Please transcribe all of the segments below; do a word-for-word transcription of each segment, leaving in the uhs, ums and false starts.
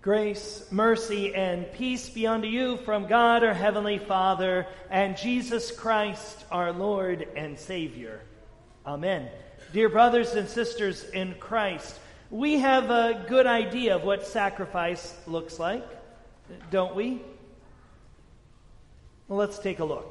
Grace, mercy, and peace be unto you from God our Heavenly Father and Jesus Christ our Lord and Savior. Amen. Dear brothers and sisters in Christ, we have a good idea of what sacrifice looks like, don't we? Well, let's take a look.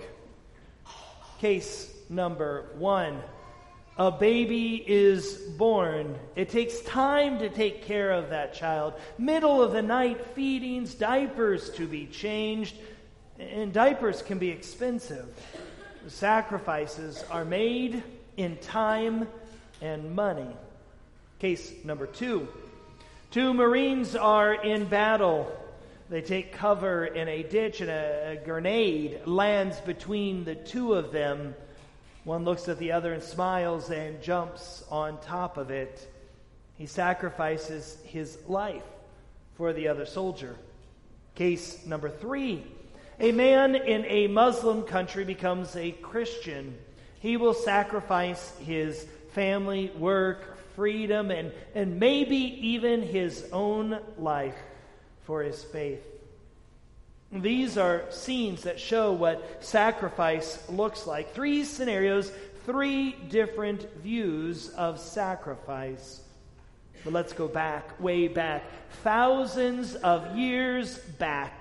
Case number one. A baby is born. It takes time to take care of that child. Middle of the night feedings, diapers to be changed, and diapers can be expensive. Sacrifices are made in time and money. Case number two. Two Marines are in battle. They take cover in a ditch and a, a grenade lands between the two of them. One looks at the other and smiles and jumps on top of it. He sacrifices his life for the other soldier. Case number three. A man in a Muslim country becomes a Christian. He will sacrifice his family, work, freedom, and, and maybe even his own life for his faith. These are scenes that show what sacrifice looks like. Three scenarios, three different views of sacrifice. But let's go back, way back, thousands of years back.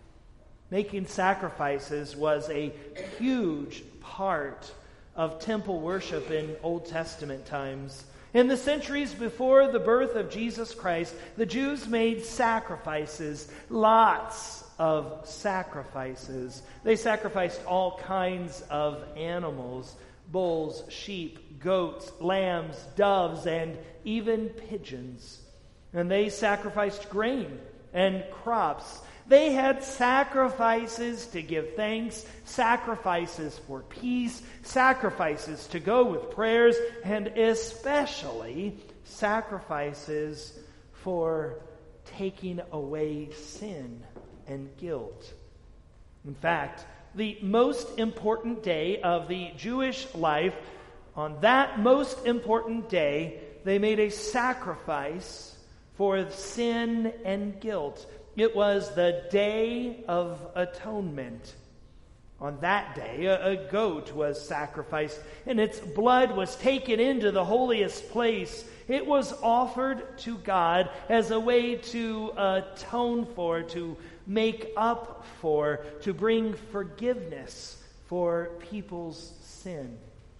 Making sacrifices was a huge part of temple worship in Old Testament times. In the centuries before the birth of Jesus Christ, the Jews made sacrifices, lots of sacrifices. They sacrificed all kinds of animals, bulls, sheep, goats, lambs, doves, and even pigeons. And they sacrificed grain and crops. They had sacrifices to give thanks, sacrifices for peace, sacrifices to go with prayers, and especially sacrifices for taking away sin and guilt. In fact, the most important day of the Jewish life, on that most important day, they made a sacrifice for sin and guilt. It was the Day of Atonement. On that day, a, a goat was sacrificed, and its blood was taken into the holiest place. It was offered to God as a way to atone for, to make up for, to bring forgiveness for people's sin.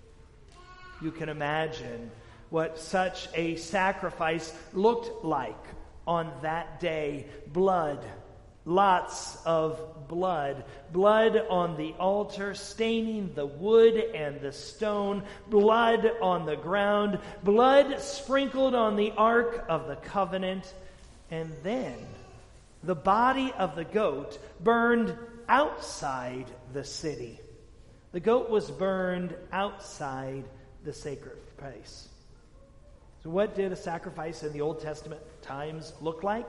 You can imagine what such a sacrifice looked like on that day. Blood, lots of blood. Blood on the altar, staining the wood and the stone. Blood on the ground. Blood sprinkled on the Ark of the Covenant. And then the body of the goat burned outside the city. The goat was burned outside the sacred place. So what did a sacrifice in the Old Testament times look like?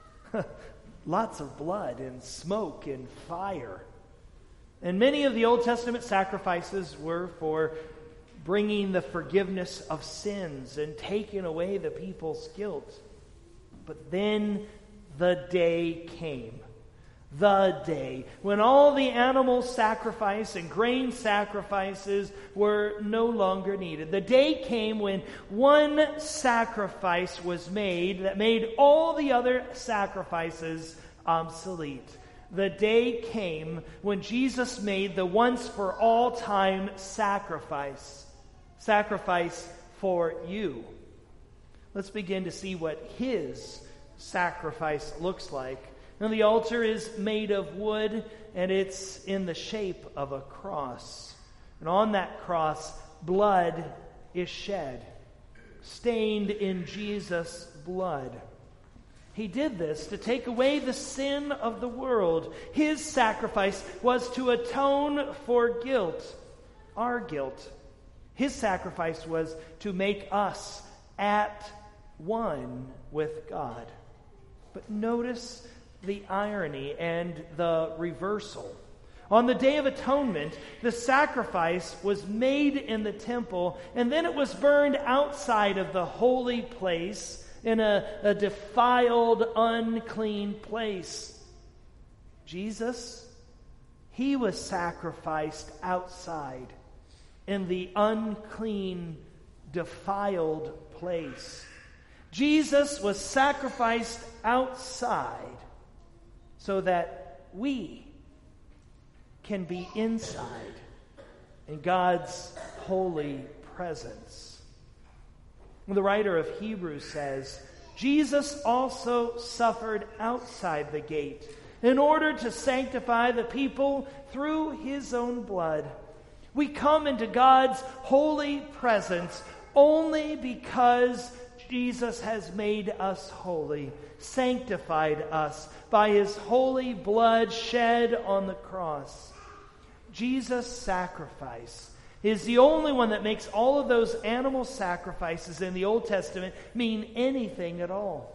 Lots of blood and smoke and fire. And many of the Old Testament sacrifices were for bringing the forgiveness of sins and taking away the people's guilt. But then the day came. The day when all the animal sacrifice and grain sacrifices were no longer needed. The day came when one sacrifice was made that made all the other sacrifices obsolete. The day came when Jesus made the once for all time sacrifice. Sacrifice for you. Let's begin to see what his sacrifice looks like. Now, the altar is made of wood, and it's in the shape of a cross. And on that cross, blood is shed, stained in Jesus' blood. He did this to take away the sin of the world. His sacrifice was to atone for guilt, our guilt. His sacrifice was to make us at one with God. But notice the irony and the reversal. On the Day of Atonement, the sacrifice was made in the temple, and then it was burned outside of the holy place in a, a defiled, unclean place. Jesus, he was sacrificed outside in the unclean, defiled place. Jesus was sacrificed outside so that we can be inside in God's holy presence. The writer of Hebrews says, Jesus also suffered outside the gate in order to sanctify the people through his own blood. We come into God's holy presence only because Jesus has made us holy, sanctified us by his holy blood shed on the cross. Jesus' sacrifice is the only one that makes all of those animal sacrifices in the Old Testament mean anything at all.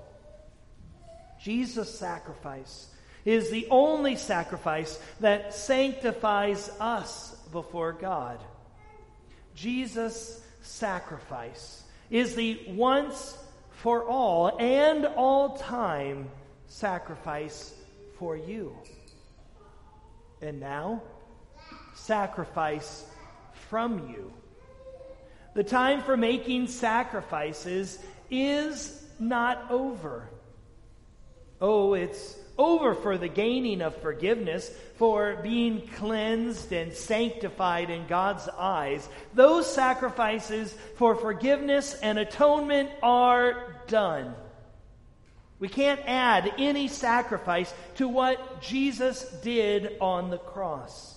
Jesus' sacrifice is the only sacrifice that sanctifies us before God. Jesus' sacrifice is the once for all and all time sacrifice for you. And now, sacrifice from you. The time for making sacrifices is not over. Oh, it's over for the gaining of forgiveness, for being cleansed and sanctified in God's eyes. Those sacrifices for forgiveness and atonement are done. We can't add any sacrifice to what Jesus did on the cross.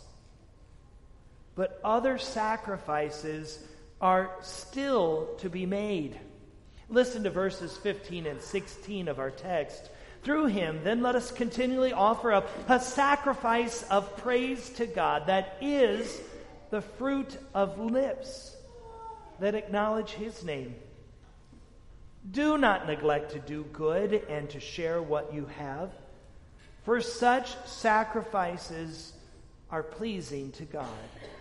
But other sacrifices are still to be made. Listen to verses fifteen and sixteen of our text. Through him, then let us continually offer up a sacrifice of praise to God, that is the fruit of lips that acknowledge his name. Do not neglect to do good and to share what you have, for such sacrifices are pleasing to God.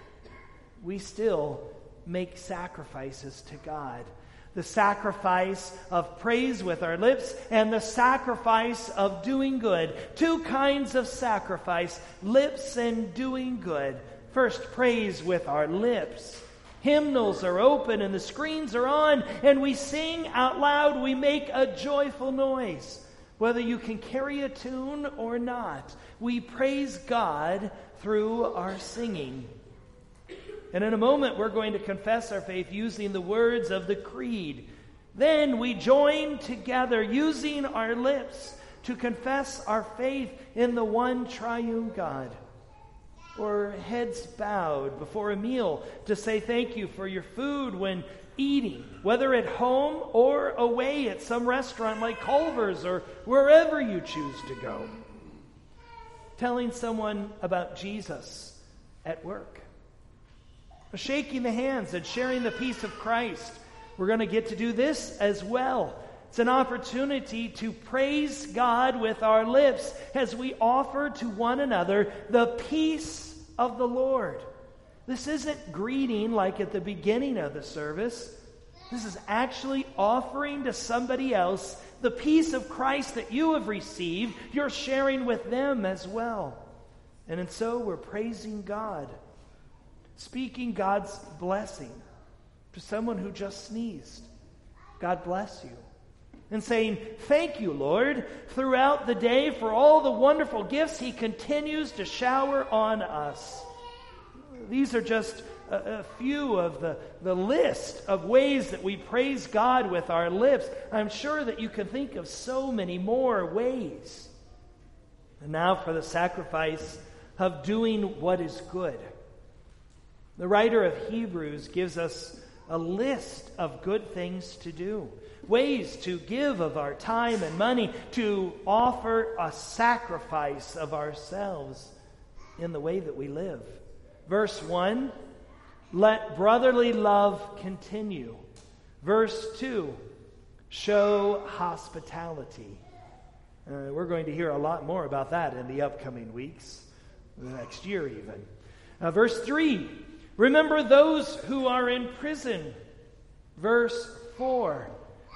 We still make sacrifices to God. The sacrifice of praise with our lips and the sacrifice of doing good. Two kinds of sacrifice, lips and doing good. First, praise with our lips. Hymnals are open and the screens are on and we sing out loud. We make a joyful noise. Whether you can carry a tune or not, we praise God through our singing. And in a moment, we're going to confess our faith using the words of the Creed. Then we join together using our lips to confess our faith in the one triune God. Or heads bowed before a meal to say thank you for your food when eating, whether at home or away at some restaurant like Culver's or wherever you choose to go. Telling someone about Jesus at work. Shaking the hands and sharing the peace of Christ. We're going to get to do this as well. It's an opportunity to praise God with our lips as we offer to one another the peace of the Lord. This isn't greeting like at the beginning of the service. This is actually offering to somebody else the peace of Christ that you have received. You're sharing with them as well. And and so we're praising God. Speaking God's blessing to someone who just sneezed. God bless you. And saying, thank you, Lord, throughout the day for all the wonderful gifts he continues to shower on us. These are just a, a few of the, the list of ways that we praise God with our lips. I'm sure that you can think of so many more ways. And now for the sacrifice of doing what is good. The writer of Hebrews gives us a list of good things to do, ways to give of our time and money, to offer a sacrifice of ourselves in the way that we live. Verse one, let brotherly love continue. Verse two, show hospitality. Uh, we're going to hear a lot more about that in the upcoming weeks, the next year even. Uh, verse three, remember those who are in prison. Verse four,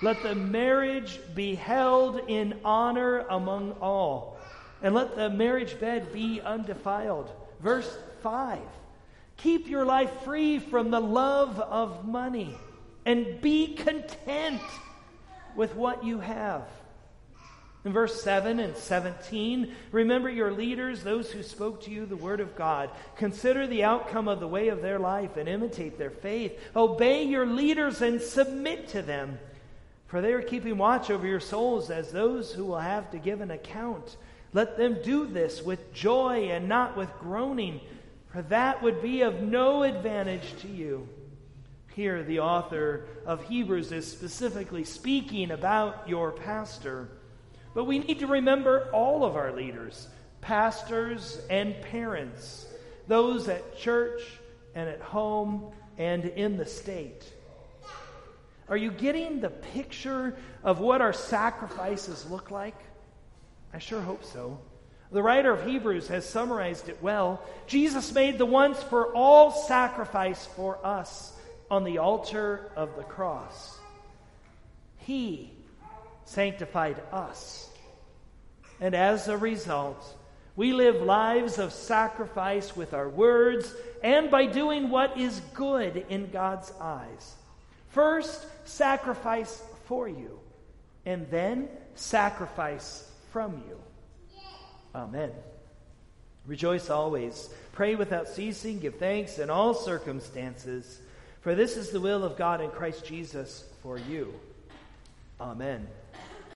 Let the marriage be held in honor among all, and let the marriage bed be undefiled. Verse five. Keep your life free from the love of money, and be content with what you have. In verse seven and seventeen, remember your leaders, those who spoke to you the word of God. Consider the outcome of the way of their life and imitate their faith. Obey your leaders and submit to them, for they are keeping watch over your souls as those who will have to give an account. Let them do this with joy and not with groaning, for that would be of no advantage to you. Here, the author of Hebrews is specifically speaking about your pastor. But we need to remember all of our leaders, pastors and parents, those at church and at home and in the state. Are you getting the picture of what our sacrifices look like? I sure hope so. The writer of Hebrews has summarized it well. Jesus made the once for all sacrifice for us on the altar of the cross. He sanctified us. And as a result, we live lives of sacrifice with our words and by doing what is good in God's eyes. First, sacrifice for you, and then sacrifice from you. Amen. Rejoice always. Pray without ceasing. Give thanks in all circumstances, for this is the will of God in Christ Jesus for you. Amen.